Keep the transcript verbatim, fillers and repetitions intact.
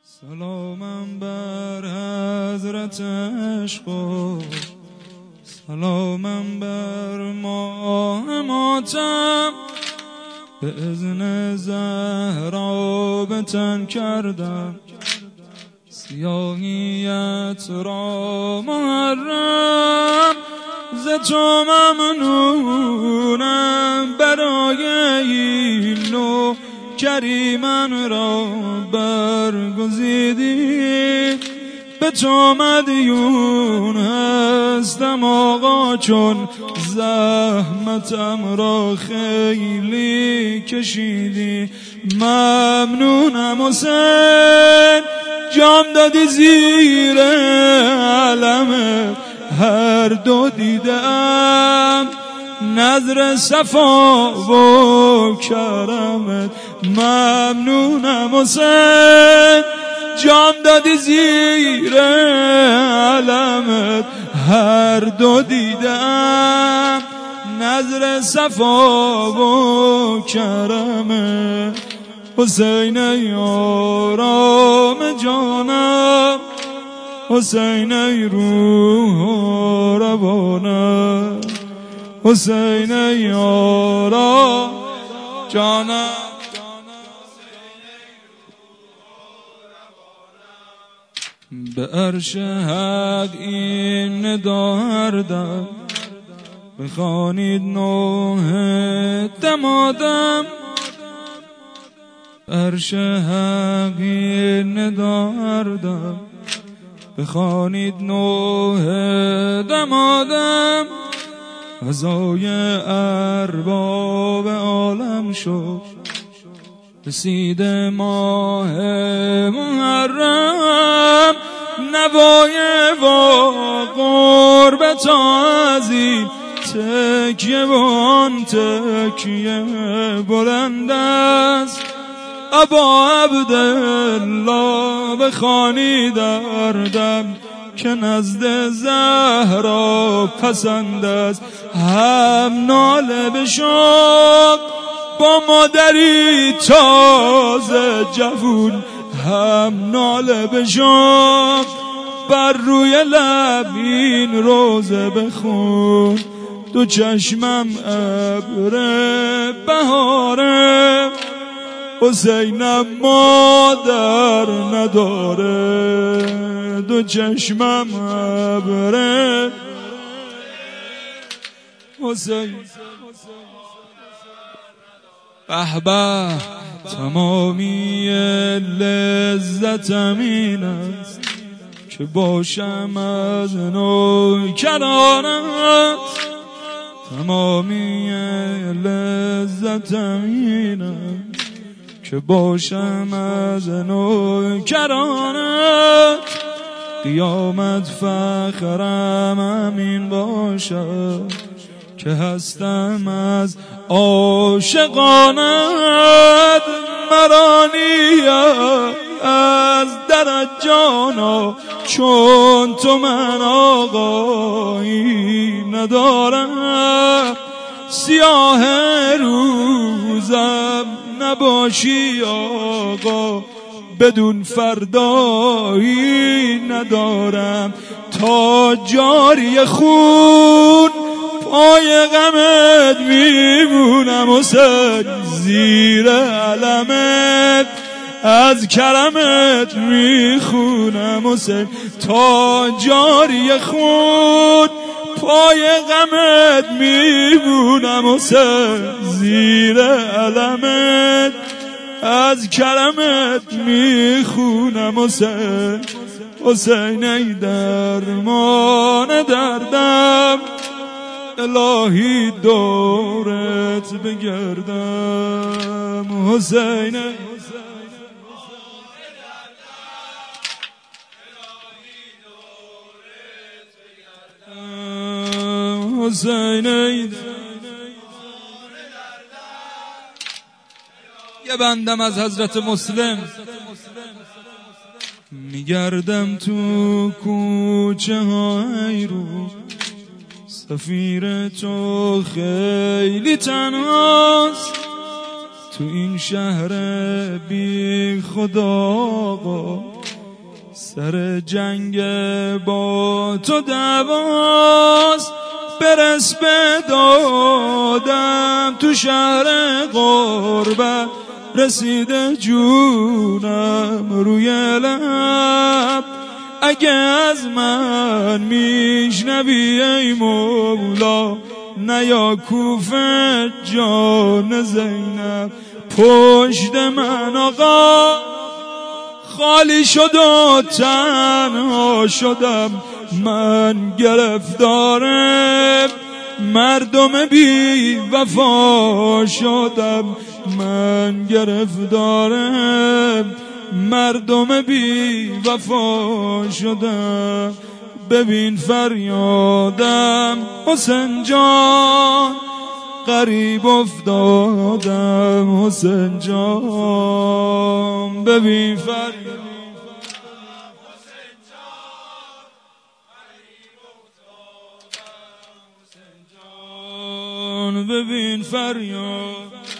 سلامم بر حضرت عشق و سلامم بر ماه ماتم، به اذن زهرا به تن کردم سیاهیت را محرم. ز تو ممنونم برای این نوع کریمن را برگزیدی، به تو مدیون هستم آقا چون زحمتم را خیلی کشیدی. ممنونم حسین جام دادی زیر علم هر دو دیدم، نظر صفا و کرمت. ممنونم حسین جام دادی زیر علمت هر دو دیدم، نظر صفا و کرمت. حسین ای آرام جانم، حسین ای روح و روانم، حسین ای آرام جانم. به عرش حق این ندا هر دم، بخوانید نوح دمادم. عرش حق این ندا هر دم، بخوانید نوح دمادم. غذای ارباب عالم شد، رسید ماه محرم. نوای و قربت از این تکیه و آن تکیه بلند است. ابا عبدالله بخوانی در دم، که نزد زهرا پسند است. هم ناله بشوق با مادری تازه جوون، هم ناله بشوق بر روی لب این روزه بخون. دو چشمم ابر بهاره، حسینم مادر نداره. دو چشمم ابر حسین. به به تمامی لذتم این است که باشم از نوکرانت. تمامی لذتم این است که باشم از نوکرانت. قیامت فخرم همین باشد که هستم از عاشقانت. مرانی از درت جانا چون تو من آقایی ندارم. سیاه روزم نباشی آقا، بدون فردایی ندارم. تا جاری خون پای غمت میمونم حسین، زیر علمت از کرمت میخونم حسین. تا جاری خون پای غمت میمونم حسین، زیر علمت از کرمت میخونم حسین. حسین ای درمان دردم، الهی دورت بگردم. حسین حسین یه بندم از حضرت مسلم. میگردم تو کوچه های رو، سفیر تو خیلی تنهاست. تو این شهر بی خدا سر جنگ با تو دعواست، برس به دادم تو شهر غربت، رسیده جونم روی لب. اگه از من میشنوی ای مولا، نیا کوفه جان زینب. پشت من آقا خالی شد و تنها شدم، من گرفتار مردم بی وفا شدم، من گرفتار مردم بی وفا شدم. ببین فریادم حسین جان، غریب افتادم حسین جان. ببین فریادم حسین جان، غریب افتادم حسین جان. ببین فریاد